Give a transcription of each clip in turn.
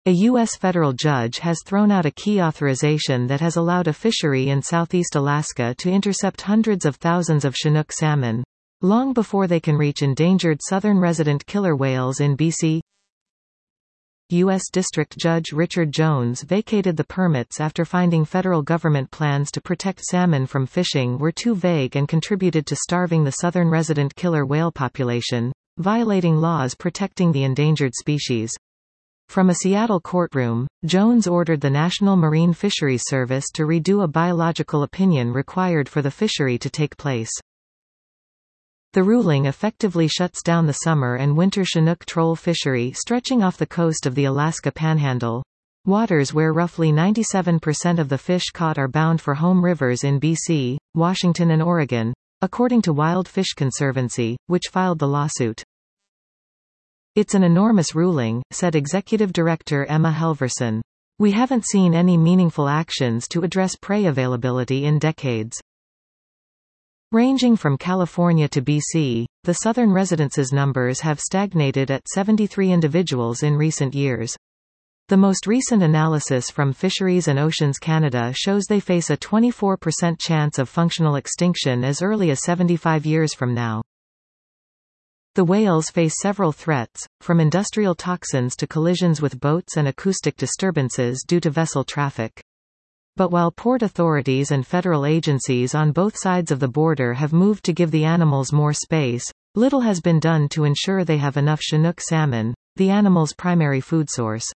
A U.S. federal judge has thrown out a key authorization that has allowed a fishery in southeast Alaska to intercept hundreds of thousands of Chinook salmon, long before they can reach endangered southern resident killer whales in BC. U.S. District Judge Richard Jones vacated the permits after finding federal government plans to protect salmon from fishing were too vague and contributed to starving the southern resident killer whale population, violating laws protecting the endangered species. From a Seattle courtroom, Jones ordered the National Marine Fisheries Service to redo a biological opinion required for the fishery to take place. The ruling effectively shuts down the summer and winter Chinook troll fishery stretching off the coast of the Alaska Panhandle, waters where roughly 97% of the fish caught are bound for home rivers in BC, Washington and Oregon, according to Wild Fish Conservancy, which filed the lawsuit. "It's an enormous ruling," said Executive Director Emma Helverson. "We haven't seen any meaningful actions to address prey availability in decades." Ranging from California to BC, the southern residences numbers have stagnated at 73 individuals in recent years. The most recent analysis from Fisheries and Oceans Canada shows they face a 24% chance of functional extinction as early as 75 years from now. The whales face several threats, from industrial toxins to collisions with boats and acoustic disturbances due to vessel traffic. But while port authorities and federal agencies on both sides of the border have moved to give the animals more space, little has been done to ensure they have enough Chinook salmon, the animal's primary food source.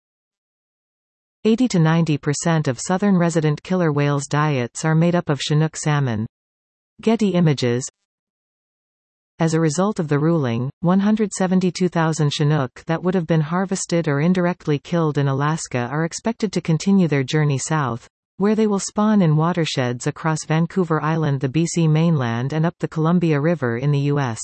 80 to 90% of southern resident killer whales' diets are made up of Chinook salmon. Getty Images. As a result of the ruling, 172,000 Chinook that would have been harvested or indirectly killed in Alaska are expected to continue their journey south, where they will spawn in watersheds across Vancouver Island, the BC mainland, and up the Columbia River in the U.S.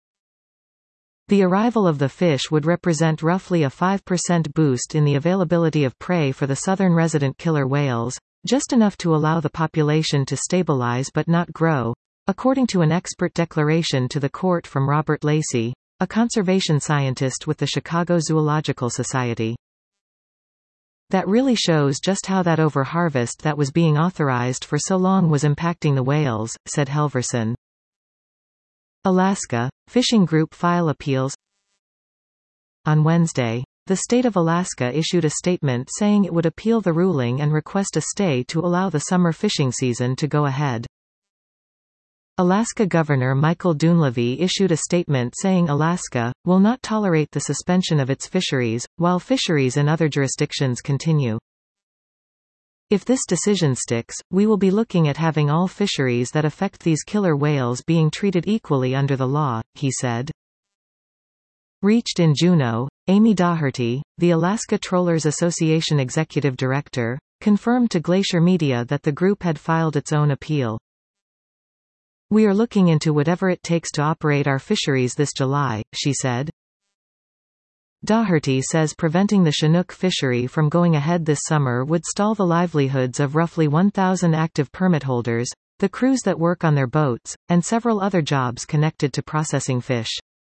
The arrival of the fish would represent roughly a 5% boost in the availability of prey for the southern resident killer whales, just enough to allow the population to stabilize but not grow, according to an expert declaration to the court from Robert Lacey, a conservation scientist with the Chicago Zoological Society. "That really shows just how that overharvest that was being authorized for so long was impacting the whales," said Helverson. Alaska, fishing group file appeals. On Wednesday, the state of Alaska issued a statement saying it would appeal the ruling and request a stay to allow the summer fishing season to go ahead. Alaska Governor Michael Dunleavy issued a statement saying Alaska will not tolerate the suspension of its fisheries, while fisheries in other jurisdictions continue. "If this decision sticks, we will be looking at having all fisheries that affect these killer whales being treated equally under the law," he said. Reached in Juneau, Amy Daugherty, the Alaska Trollers Association executive director, confirmed to Glacier Media that the group had filed its own appeal. "We are looking into whatever it takes to operate our fisheries this July," she said. Daugherty says preventing the Chinook fishery from going ahead this summer would stall the livelihoods of roughly 1,000 active permit holders, the crews that work on their boats, and several other jobs connected to processing fish.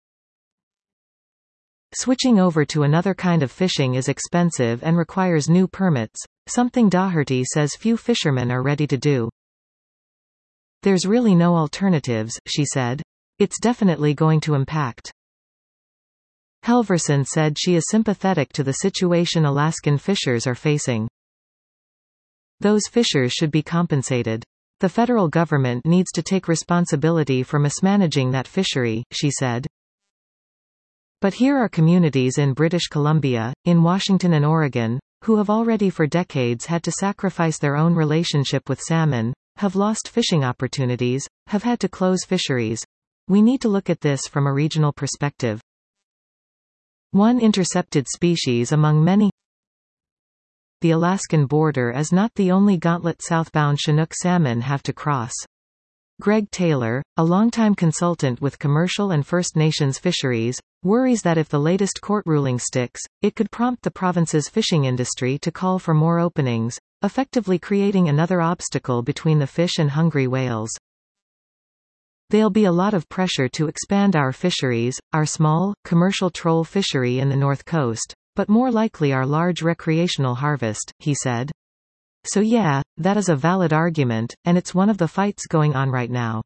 Switching over to another kind of fishing is expensive and requires new permits, something Daugherty says few fishermen are ready to do. "There's really no alternatives," she said. "It's definitely going to impact." Helverson said she is sympathetic to the situation Alaskan fishers are facing. "Those fishers should be compensated. The federal government needs to take responsibility for mismanaging that fishery," she said. But here are communities in British Columbia, in Washington and Oregon, who have already for decades had to sacrifice their own relationship with salmon, have lost fishing opportunities, have had to close fisheries. We need to look at this from a regional perspective. One intercepted species among many. The Alaskan border is not the only gauntlet southbound Chinook salmon have to cross. Greg Taylor, a longtime consultant with commercial and First Nations fisheries, worries that if the latest court ruling sticks, it could prompt the province's fishing industry to call for more openings, effectively creating another obstacle between the fish and hungry whales. "There'll be a lot of pressure to expand our fisheries, our small, commercial troll fishery in the North Coast," but more likely our large recreational harvest, he said. So yeah, that is a valid argument, and it's one of the fights going on right now.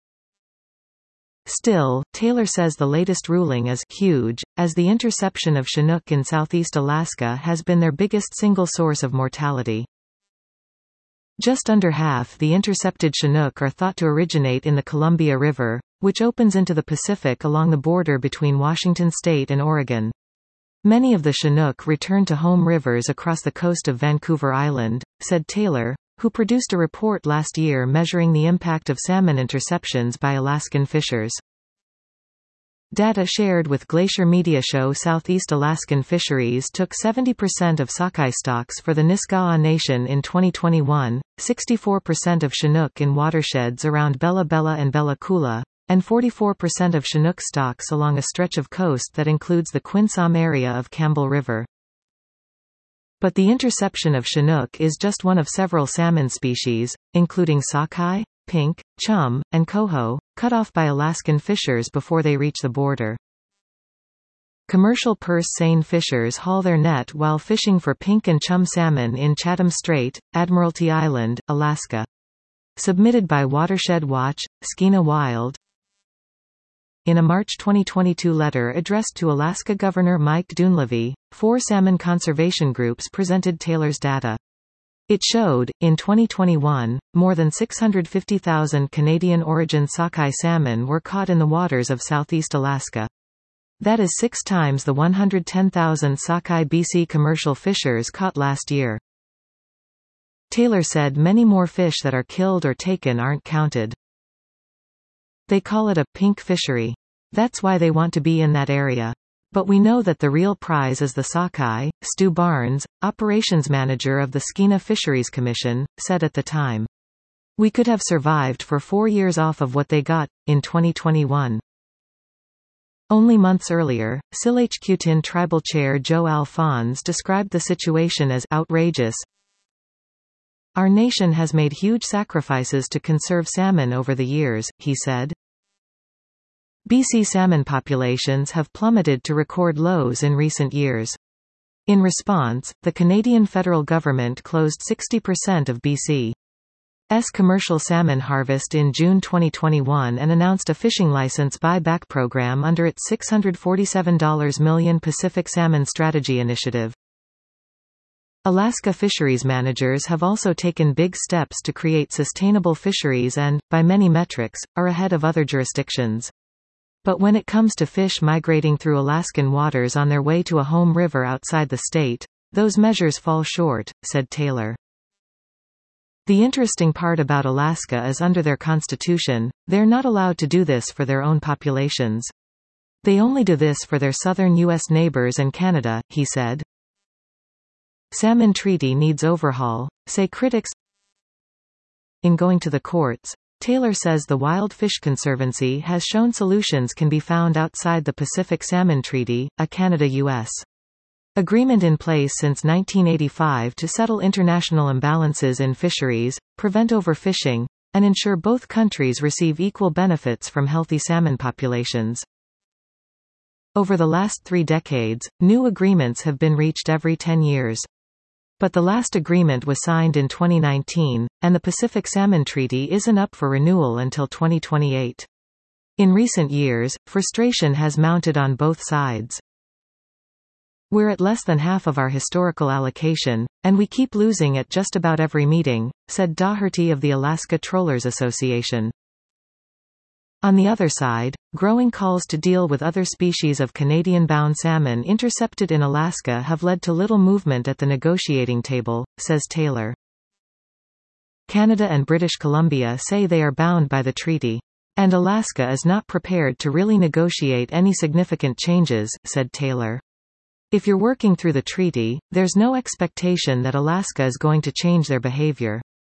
Still, Taylor says the latest ruling is huge, as the interception of Chinook in southeast Alaska has been their biggest single source of mortality. Just under half the intercepted Chinook are thought to originate in the Columbia River, which opens into the Pacific along the border between Washington state and Oregon. Many of the Chinook return to home rivers across the coast of Vancouver Island, said Taylor, who produced a report last year measuring the impact of salmon interceptions by Alaskan fishers. Data shared with Glacier Media show Southeast Alaskan fisheries took 70% of sockeye stocks for the Nisga'a Nation in 2021, 64% of Chinook in watersheds around Bella Bella and Bella Coola, and 44% of Chinook stocks along a stretch of coast that includes the Quinsam area of Campbell River. But the interception of Chinook is just one of several salmon species, including sockeye, pink, chum, and coho, cut off by Alaskan fishers before they reach the border. Commercial purse seine fishers haul their net while fishing for pink and chum salmon in Chatham Strait, Admiralty Island, Alaska. Submitted by Watershed Watch, Skeena Wild. In a March 2022 letter addressed to Alaska Governor Mike Dunleavy, 4 salmon conservation groups presented Taylor's data. It showed, in 2021, more than 650,000 Canadian-origin sockeye salmon were caught in the waters of southeast Alaska. That is 6 times the 110,000 sockeye BC commercial fishers caught last year. Taylor said many more fish that are killed or taken aren't counted. They call it a pink fishery. That's why they want to be in that area. But we know that the real prize is the sockeye, Stu Barnes, operations manager of the Skeena Fisheries Commission, said at the time. We could have survived for 4 years off of what they got, in 2021. Only months earlier, Silhqt'n tribal chair Joe Alphonse described the situation as outrageous. Our nation has made huge sacrifices to conserve salmon over the years, he said. BC salmon populations have plummeted to record lows in recent years. In response, the Canadian federal government closed 60% of BC's commercial salmon harvest in June 2021 and announced a fishing license buyback program under its $647 million Pacific Salmon Strategy Initiative. Alaska fisheries managers have also taken big steps to create sustainable fisheries and, by many metrics, are ahead of other jurisdictions. But when it comes to fish migrating through Alaskan waters on their way to a home river outside the state, those measures fall short, said Taylor. The interesting part about Alaska is under their constitution, they're not allowed to do this for their own populations. They only do this for their southern U.S. neighbors and Canada, he said. Salmon treaty needs overhaul, say critics. In going to the courts, Taylor says the Wild Fish Conservancy has shown solutions can be found outside the Pacific Salmon Treaty, a Canada-U.S. agreement in place since 1985 to settle international imbalances in fisheries, prevent overfishing, and ensure both countries receive equal benefits from healthy salmon populations. Over the last 3 decades, new agreements have been reached every 10 years. But the last agreement was signed in 2019, and the Pacific Salmon Treaty isn't up for renewal until 2028. In recent years, frustration has mounted on both sides. We're at less than half of our historical allocation, and we keep losing at just about every meeting, said Daugherty of the Alaska Trollers Association. On the other side, growing calls to deal with other species of Canadian-bound salmon intercepted in Alaska have led to little movement at the negotiating table, says Taylor. Canada and British Columbia say they are bound by the treaty. And Alaska is not prepared to really negotiate any significant changes, said Taylor. If you're working through the treaty, there's no expectation that Alaska is going to change their behavior.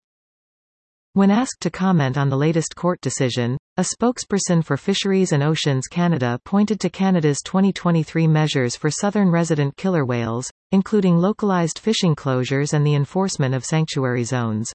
When asked to comment on the latest court decision, a spokesperson for Fisheries and Oceans Canada pointed to Canada's 2023 measures for southern resident killer whales, including localized fishing closures and the enforcement of sanctuary zones.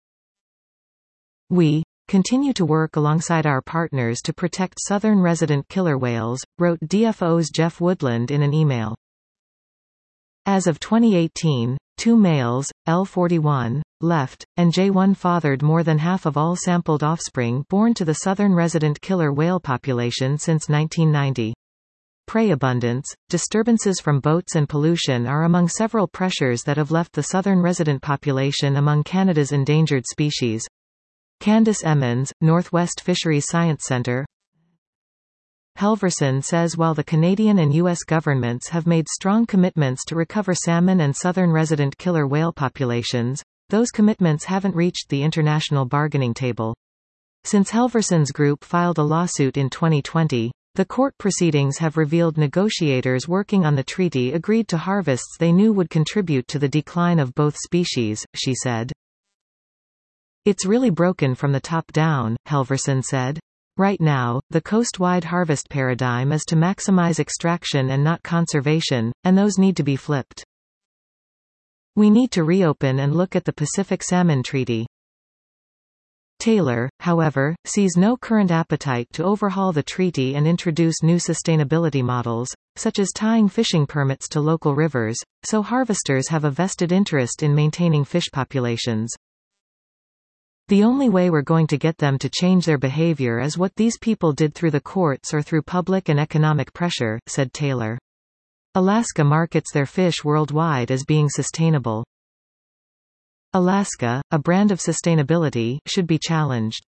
We continue to work alongside our partners to protect southern resident killer whales, wrote DFO's Jeff Woodland in an email. As of 2018, 2 males, L41, left, and J1 fathered more than half of all sampled offspring born to the southern resident killer whale population since 1990. Prey abundance, disturbances from boats and pollution are among several pressures that have left the southern resident population among Canada's endangered species. Candice Emmons, Northwest Fisheries Science Centre. Helverson says while the Canadian and U.S. governments have made strong commitments to recover salmon and southern resident killer whale populations, those commitments haven't reached the international bargaining table. Since Helverson's group filed a lawsuit in 2020, the court proceedings have revealed negotiators working on the treaty agreed to harvests they knew would contribute to the decline of both species, she said. It's really broken from the top down, Helverson said. Right now, the coast-wide harvest paradigm is to maximize extraction and not conservation, and those need to be flipped. We need to reopen and look at the Pacific Salmon Treaty. Taylor, however, sees no current appetite to overhaul the treaty and introduce new sustainability models, such as tying fishing permits to local rivers, so harvesters have a vested interest in maintaining fish populations. The only way we're going to get them to change their behavior is what these people did through the courts or through public and economic pressure, said Taylor. Alaska markets their fish worldwide as being sustainable. Alaska, a brand of sustainability, should be challenged.